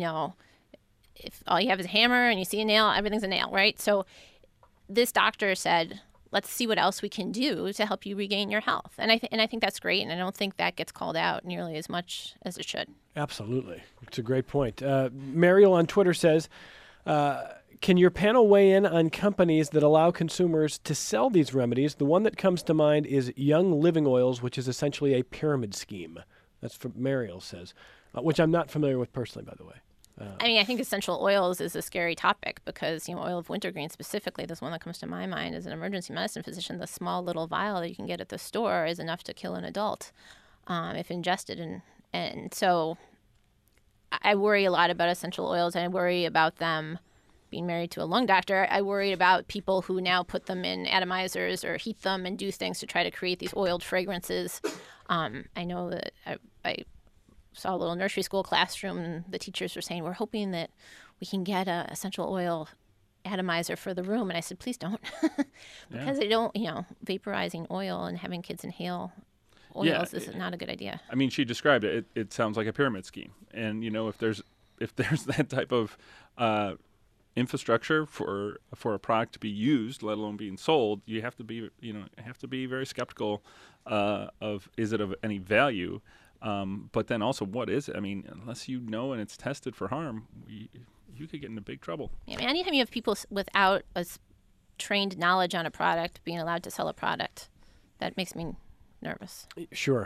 if all you have is a hammer and you see a nail, everything's a nail, right? So this doctor said, let's see what else we can do to help you regain your health. And I think that's great, and I don't think that gets called out nearly as much as it should. Absolutely. It's a great point. Mariel on Twitter says, can your panel weigh in on companies that allow consumers to sell these remedies? The one that comes to mind is Young Living Oils, which is essentially a pyramid scheme. That's what Mariel says, which I'm not familiar with personally, by the way. I think essential oils is a scary topic because, oil of wintergreen specifically, this one that comes to my mind as an emergency medicine physician, the small little vial that you can get at the store is enough to kill an adult if ingested. And so I worry a lot about essential oils. I worry about them being married to a lung doctor. I worry about people who now put them in atomizers or heat them and do things to try to create these oiled fragrances. I know that I saw a little nursery school classroom, and the teachers were saying, we're hoping that we can get a essential oil atomizer for the room. And I said, please don't. Because they don't, vaporizing oil and having kids inhale oils is not a good idea. I mean, she described it. It sounds like a pyramid scheme. And, if there's that type of infrastructure for a product to be used, let alone being sold, you have to be very skeptical of, is it of any value? But then also, what is it? I mean, unless you know and it's tested for harm, you could get into big trouble. Yeah, anytime you have people without a trained knowledge on a product being allowed to sell a product, that makes me nervous. Sure.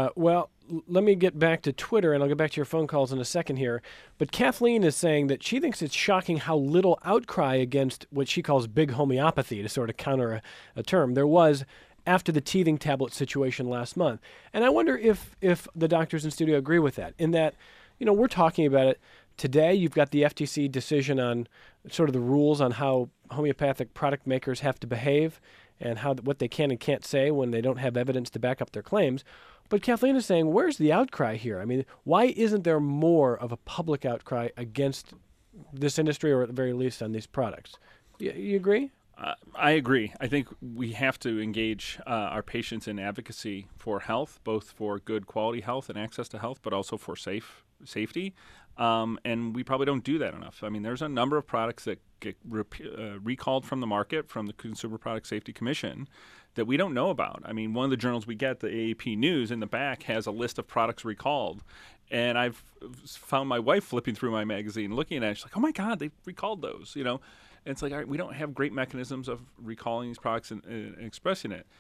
Let me get back to Twitter, and I'll get back to your phone calls in a second here. But Kathleen is saying that she thinks it's shocking how little outcry against what she calls big homeopathy, to sort of counter a term, there was after the teething tablet situation last month. And I wonder if the doctors in studio agree with that, in that, we're talking about it today. You've got the FTC decision on sort of the rules on how homeopathic product makers have to behave and what they can and can't say when they don't have evidence to back up their claims. But Kathleen is saying, where's the outcry here? I mean, why isn't there more of a public outcry against this industry, or at the very least on these products? You agree? I agree. I think we have to engage our patients in advocacy for health, both for good quality health and access to health, but also for safety. And we probably don't do that enough. I mean, there's a number of products that get recalled from the market from the Consumer Product Safety Commission that we don't know about. I mean, one of the journals we get, the AAP News, in the back has a list of products recalled. And I've found my wife flipping through my magazine, looking at it. She's like, oh, my God, they recalled those, And it's like, all right, we don't have great mechanisms of recalling these products and expressing it.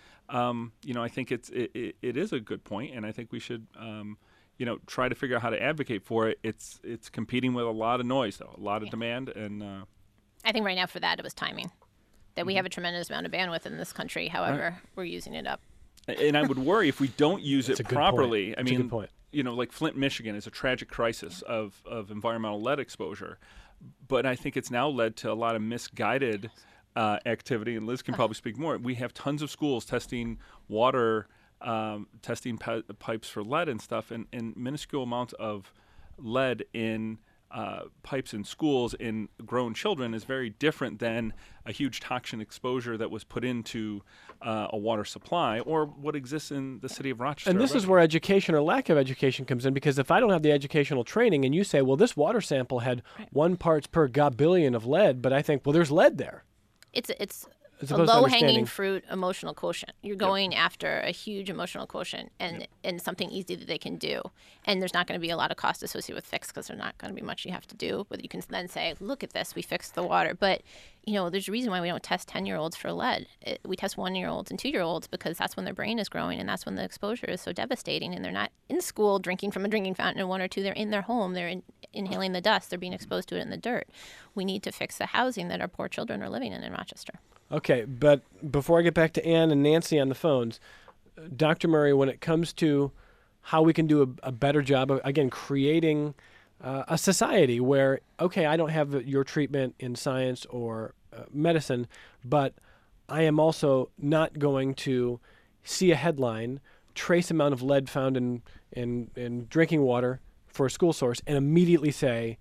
I think it is a good point, and I think we should try to figure out how to advocate for it. It's competing with a lot of noise, though, a lot of demand. And I think right now for that it was timing. That we have a tremendous amount of bandwidth in this country. However, we're using it up. And I would worry if we don't use it properly. I mean, a good point. Like Flint, Michigan is a tragic crisis of environmental lead exposure. But I think it's now led to a lot of misguided activity, and Liz can probably speak more. We have tons of schools testing water, testing pipes for lead and stuff, and minuscule amounts of lead in pipes in schools in grown children is very different than a huge toxin exposure that was put into a water supply, or what exists in the city of Rochester. And this is where education or lack of education comes in, because if I don't have the educational training and you say, well, this water sample had 1 parts per gobillion of lead, but I think, well, there's lead there. It's a low-hanging fruit emotional quotient. You're going after a huge emotional quotient and something easy that they can do. And there's not going to be a lot of cost associated with fix, because there's not going to be much you have to do. But you can then say, look at this, we fixed the water. But, there's a reason why we don't test 10-year-olds for lead. We test 1-year-olds and 2-year-olds because that's when their brain is growing, and that's when the exposure is so devastating. And they're not in school drinking from a drinking fountain in 1 or 2. They're in their home. They're inhaling the dust. They're being exposed to it in the dirt. We need to fix the housing that our poor children are living in Rochester. Okay, but before I get back to Ann and Nancy on the phones, Dr. Murray, when it comes to how we can do a better job of, again, creating a society where, okay, I don't have your treatment in science or medicine, but I am also not going to see a headline, trace amount of lead found in drinking water for a school source, and immediately say,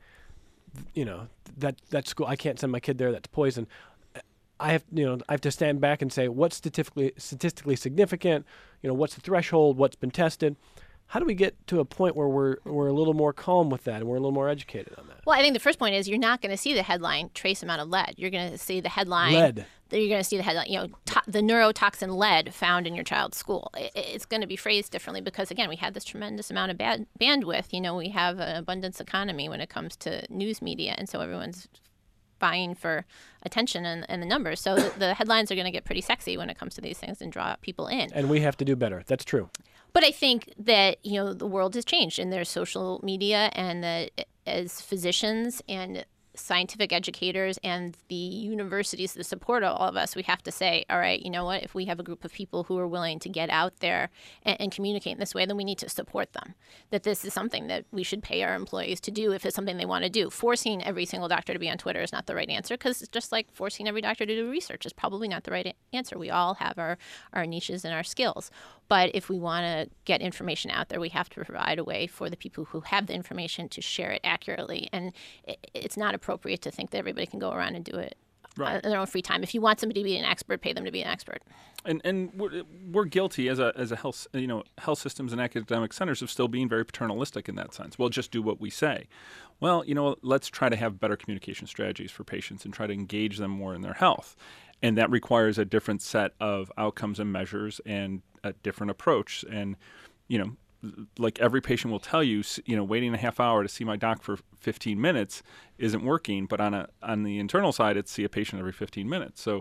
that school, I can't send my kid there, that's poison. I have to stand back and say, what's statistically significant? What's the threshold? What's been tested? How do we get to a point where we're a little more calm with that and we're a little more educated on that? Well, I think the first point is you're not going to see the headline trace amount of lead. You're going to see the headline lead. You're going to see the headline, the neurotoxin lead found in your child's school. It's going to be phrased differently because, again, we have this tremendous amount of bandwidth. We have an abundance economy when it comes to news media, and so everyone's vying for attention and the numbers. So the headlines are going to get pretty sexy when it comes to these things and draw people in. And we have to do better. That's true. But I think that, the world has changed, and there's social media, and that as physicians and scientific educators and the universities that support all of us, we have to say, all right, you know what, if we have a group of people who are willing to get out there and communicate in this way, then we need to support them. That this is something that we should pay our employees to do if it's something they want to do. Forcing every single doctor to be on Twitter is not the right answer, because it's just like forcing every doctor to do research is probably not the right answer. We all have our niches and our skills. But if we want to get information out there, we have to provide a way for the people who have the information to share it accurately. And it's not appropriate to think that everybody can go around and do it in their own free time. If you want somebody to be an expert, pay them to be an expert. And we're guilty as a health health systems and academic centers of still being very paternalistic in that sense. We'll just do what we say. Well, let's try to have better communication strategies for patients and try to engage them more in their health. And that requires a different set of outcomes and measures and a different approach. And, like every patient will tell you, waiting a half hour to see my doc for 15 minutes isn't working. But on the internal side, it's see a patient every 15 minutes. So,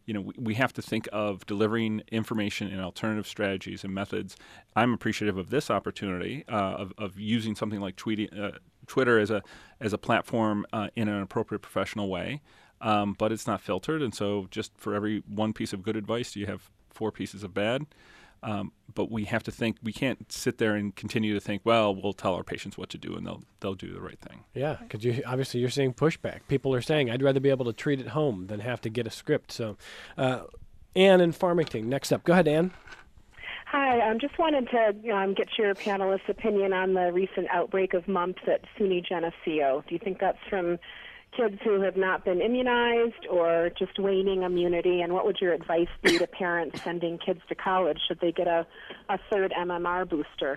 we have to think of delivering information in alternative strategies and methods. I'm appreciative of this opportunity of using something like Twitter as a platform in an appropriate professional way, but it's not filtered. And so just for every one piece of good advice, you have 4 pieces of bad. But we have to think. We can't sit there and continue to think, well, we'll tell our patients what to do, and they'll do the right thing. Yeah, because obviously you're seeing pushback. People are saying, I'd rather be able to treat at home than have to get a script. So, Ann in Farmington, next up. Go ahead, Ann. Hi, I just wanted to get your panelists' opinion on the recent outbreak of mumps at SUNY Geneseo. Do you think that's from kids who have not been immunized or just waning immunity? And what would your advice be to parents sending kids to college? Should they get a third MMR booster?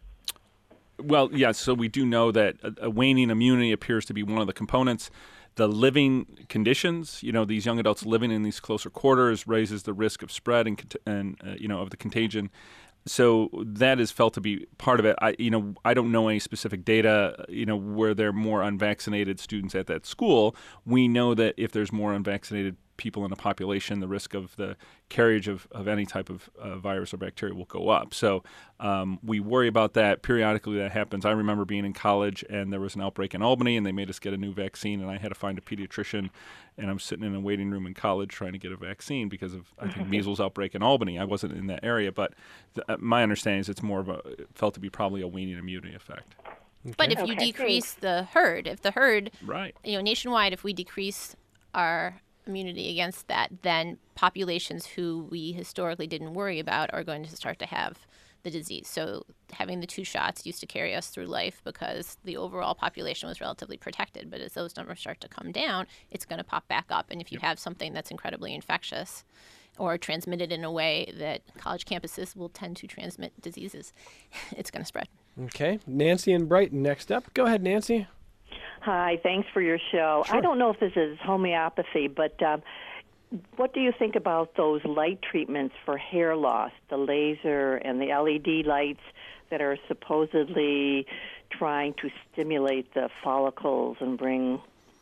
Well, yes, so we do know that a waning immunity appears to be one of the components. The living conditions, these young adults living in these closer quarters raises the risk of spread and of the contagion. So that is felt to be part of it. I don't know any specific data, where there are more unvaccinated students at that school. We know that if there's more unvaccinated people in a population, the risk of the carriage of any type of virus or bacteria will go up. So we worry about that. Periodically that happens. I remember being in college and there was an outbreak in Albany and they made us get a new vaccine and I had to find a pediatrician and I'm sitting in a waiting room in college trying to get a vaccine because of, I think, measles outbreak in Albany. I wasn't in that area, but my understanding is it's more of felt to be probably a waning immunity effect. Okay. But if you decrease the herd, if the herd, right, nationwide, if we decrease our immunity against that, then populations who we historically didn't worry about are going to start to have the disease. So having the 2 shots used to carry us through life because the overall population was relatively protected. But as those numbers start to come down, it's going to pop back up. And if you have something that's incredibly infectious or transmitted in a way that college campuses will tend to transmit diseases, it's going to spread. Okay. Nancy in Brighton next up. Go ahead, Nancy. Hi, thanks for your show. Sure. I don't know if this is homeopathy, but what do you think about those light treatments for hair loss, the laser and the LED lights that are supposedly trying to stimulate the follicles and bring,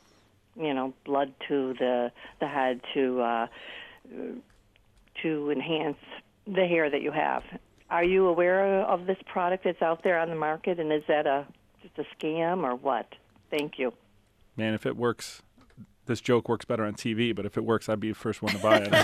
blood to the head to enhance the hair that you have? Are you aware of this product that's out there on the market, and is that just a scam or what? Thank you. Man, if it works, this joke works better on TV, but if it works, I'd be the first one to buy it.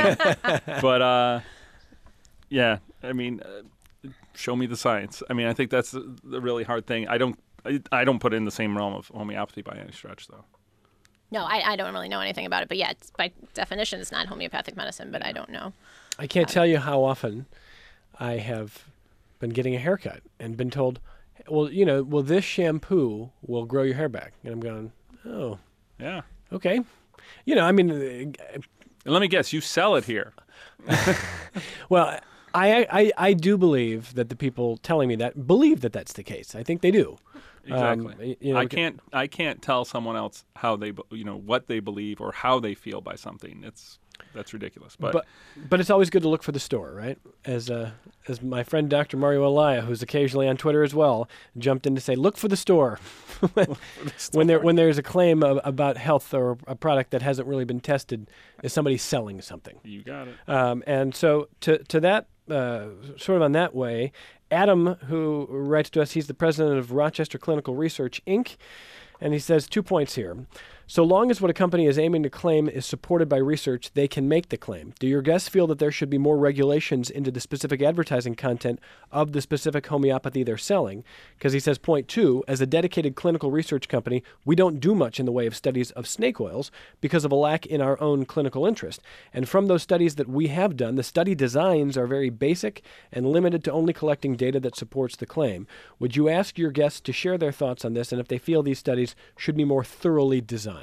Show me the science. I think that's the really hard thing. I don't put it in the same realm of homeopathy by any stretch, though. No, I don't really know anything about it. But yeah, by definition, it's not homeopathic medicine, but I don't know. I can't tell you how often I have been getting a haircut and been told, well, this shampoo will grow your hair back. And I'm going, oh. Yeah. Okay. Let me guess, you sell it here. Well, I do believe that the people telling me that believe that that's the case. I think they do. Exactly. I can't tell someone else how they, what they believe or how they feel by something. That's ridiculous. But it's always good to look for the store, right? As my friend Dr. Mario Alaya, who's occasionally on Twitter as well, jumped in to say, look for the store. when there's a claim about health or a product that hasn't really been tested, is somebody selling something. You got it. And so to that, sort of on that way, Adam, who writes to us, he's the president of Rochester Clinical Research, Inc., and he says 2 points here. So long as what a company is aiming to claim is supported by research, they can make the claim. Do your guests feel that there should be more regulations into the specific advertising content of the specific homeopathy they're selling? Because he says, point 2, as a dedicated clinical research company, we don't do much in the way of studies of snake oils because of a lack in our own clinical interest. And from those studies that we have done, the study designs are very basic and limited to only collecting data that supports the claim. Would you ask your guests to share their thoughts on this and if they feel these studies should be more thoroughly designed?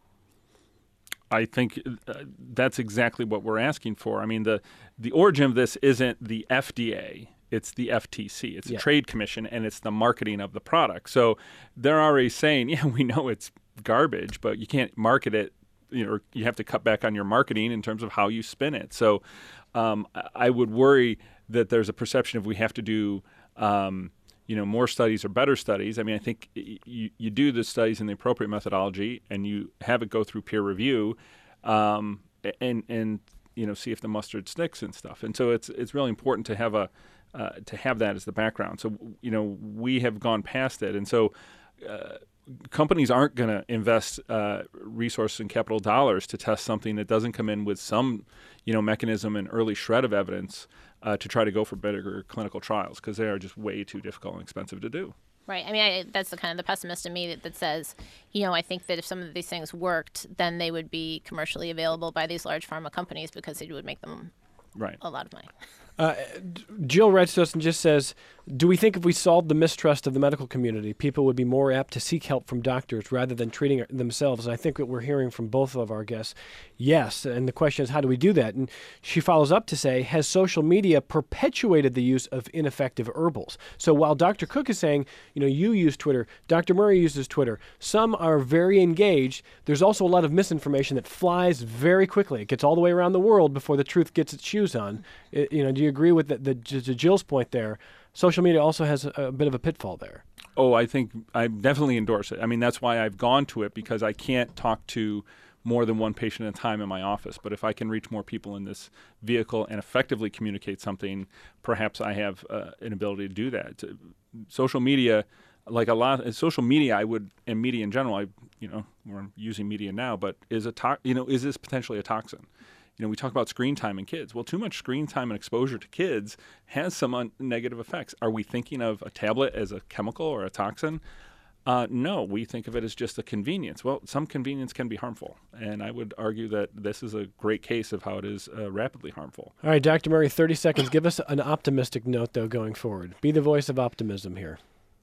I think that's exactly what we're asking for. The origin of this isn't the FDA. It's the FTC. It's the Trade Commission, and it's the marketing of the product. So they're already saying, yeah, we know it's garbage, but you can't market it. You have to cut back on your marketing in terms of how you spin it. So I would worry that there's a perception of we have to do more studies or better studies. I think you do the studies in the appropriate methodology and you have it go through peer review. and see if the mustard sticks and stuff. And so it's really important to have that as the background. So we have gone past it, and so companies aren't going to invest resources and capital dollars to test something that doesn't come in with some mechanism and early shred of evidence to try to go for bigger clinical trials, because they are just way too difficult and expensive to do. Right. I mean, that's the kind of the pessimist in me that says, I think that if some of these things worked, then they would be commercially available by these large pharma companies because it would make them a lot of money. Jill Redstone just says, do we think if we solved the mistrust of the medical community, people would be more apt to seek help from doctors rather than treating it themselves? And I think that we're hearing from both of our guests, yes. And the question is, how do we do that? And she follows up to say, has social media perpetuated the use of ineffective herbals? So while Dr. Cook is saying, you use Twitter, Dr. Murray uses Twitter, some are very engaged. There's also a lot of misinformation that flies very quickly. It gets all the way around the world before the truth gets its shoes on. Do you agree with to Jill's point there? Social media also has a bit of a pitfall there. Oh, I think I definitely endorse it. I mean, that's why I've gone to it, because I can't talk to more than one patient at a time in my office. But if I can reach more people in this vehicle and effectively communicate something, perhaps I have an ability to do that. Social media, social media, and media in general, we're using media now, but is this potentially a toxin? We talk about screen time in kids. Well, too much screen time and exposure to kids has some negative effects. Are we thinking of a tablet as a chemical or a toxin? No, we think of it as just a convenience. Well, some convenience can be harmful, and I would argue that this is a great case of how it is rapidly harmful. All right, Dr. Murray, 30 seconds. Give us an optimistic note, though, going forward. Be the voice of optimism here.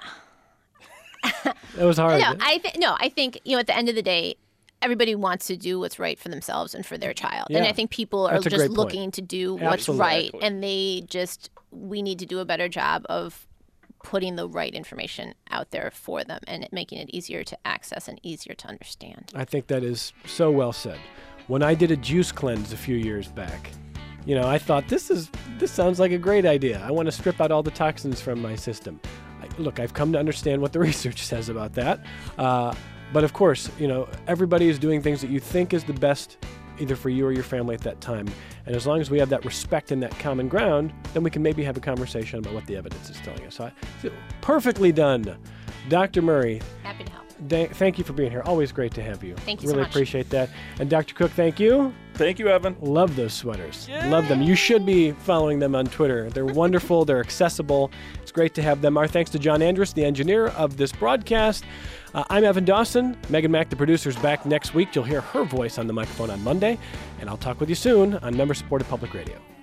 It was hard. I think, at the end of the day, everybody wants to do what's right for themselves and for their child. Yeah. And I think people are just looking to do what's right. And we need to do a better job of putting the right information out there for them and making it easier to access and easier to understand. I think that is so well said. When I did a juice cleanse a few years back, I thought this sounds like a great idea. I want to strip out all the toxins from my system. I've come to understand what the research says about that. But of course, everybody is doing things that you think is the best either for you or your family at that time. And as long as we have that respect and that common ground, then we can maybe have a conversation about what the evidence is telling us. So perfectly done. Dr. Murray. Happy to help. Thank you for being here. Always great to have you. Thank you so much. Really appreciate that. And Dr. Cook, thank you. Thank you, Evan. Love those sweaters. Yay! Love them. You should be following them on Twitter. They're wonderful. They're accessible. It's great to have them. Our thanks to John Andrus, the engineer of this broadcast. I'm Evan Dawson. Megan Mack, the producer, is back next week. You'll hear her voice on the microphone on Monday. And I'll talk with you soon on member-supported public radio.